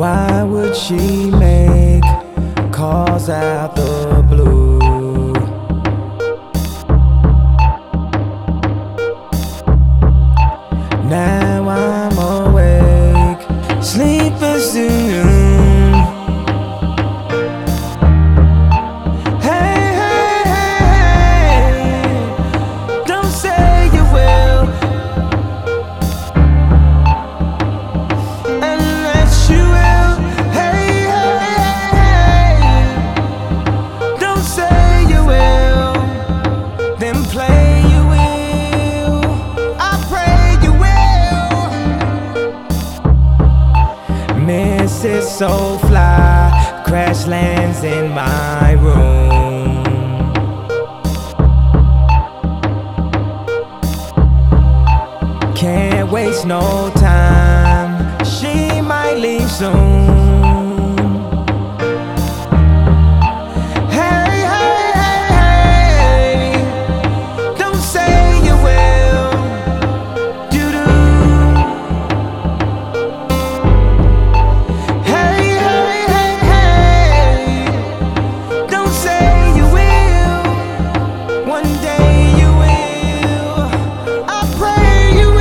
Why would she make calls out the blue? Now I'm awake, sleeping soon. Hey, hey, hey, hey, don't say you will, unless you will. Hey, hey, hey, don't say you will, then play you will. I pray you will. Mrs. Soulfly crash lands in my room. Can't waste no time, she might leave soon. Hey, hey, hey, hey, don't say you will. Do-do. Hey, hey, hey, hey, don't say you will. One day you will, I pray you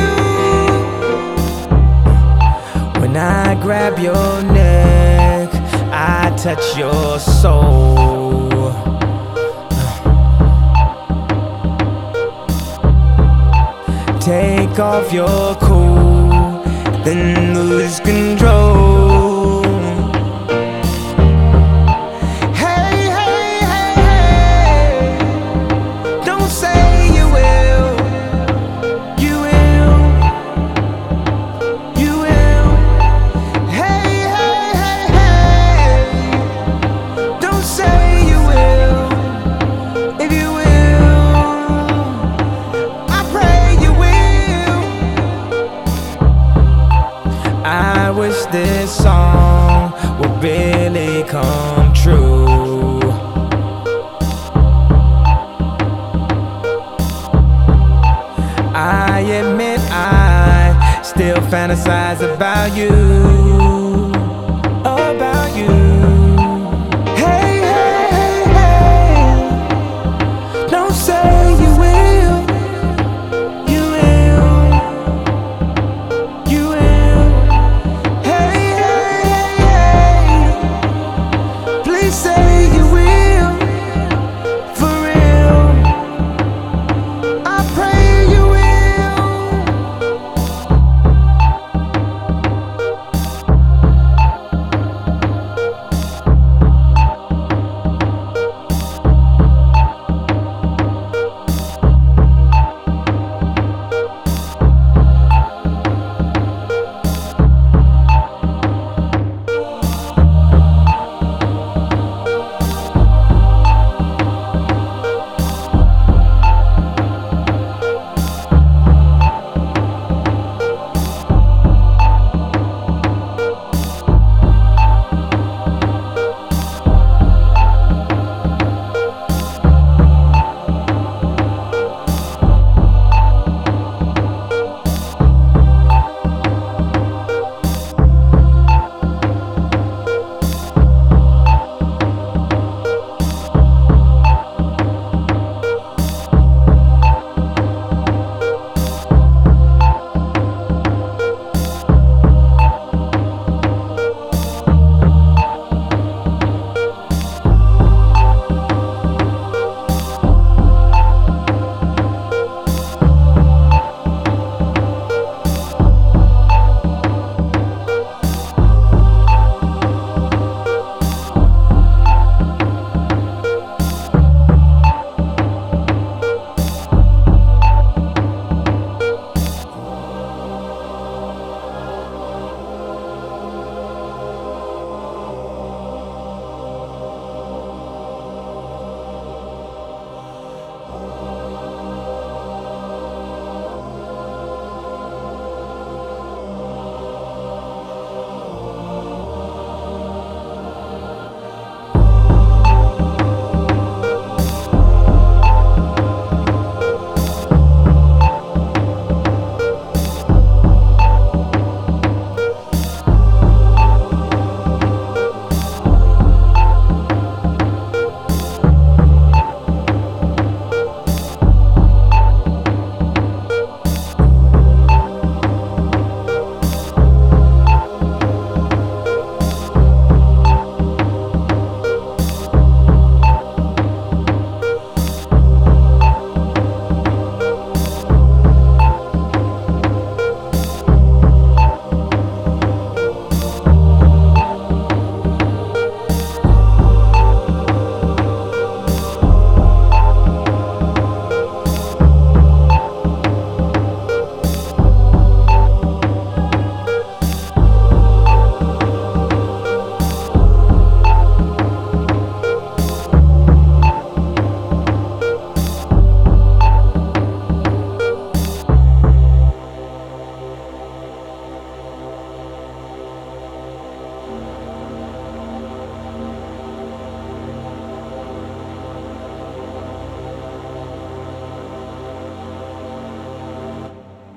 will. When I grab your neck, I touch your soul. Take off your cool, then lose control. Hey, hey, hey, hey, don't say you will. You will, you will. Hey, hey, hey, hey, don't say you will. If you will, I pray you will. I wish this song would really come true. I admit I still fantasize about you.